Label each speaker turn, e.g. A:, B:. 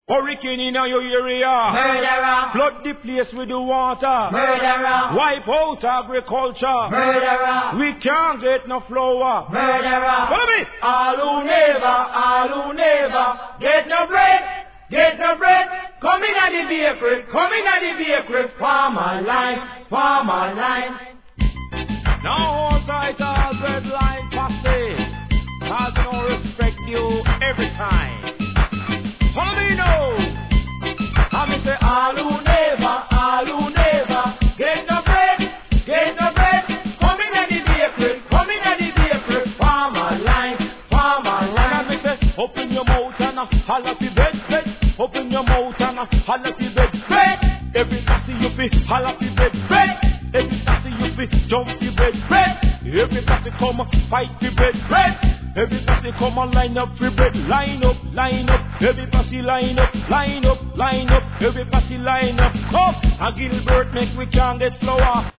A: Hurricane in your area.
B: Murderer.
A: Flood the place with the water.
B: Murderer.
A: Wipe out agriculture.
B: Murderer.
A: We can't get no flour.
B: Murderer.
A: Follow me.
B: All who never get no bread, come in at the bakery, farmer line.
A: Now all sides are red line passe. Cause no respect you every time. Follow me now.
B: I say all who never get no bread, come in at the bakery, farmer line.
A: I say, open your mouth and holla fi bed. Open your mouth and holla fi bed. Every taxi you fi holla fi bed. Every taxi you fi jump fi bed. Every taxi come fight fi bed. Every taxi come and line up fi bed. Line up. Every taxi line up. Every taxi line up. Come, and Gilbert make we can get flour.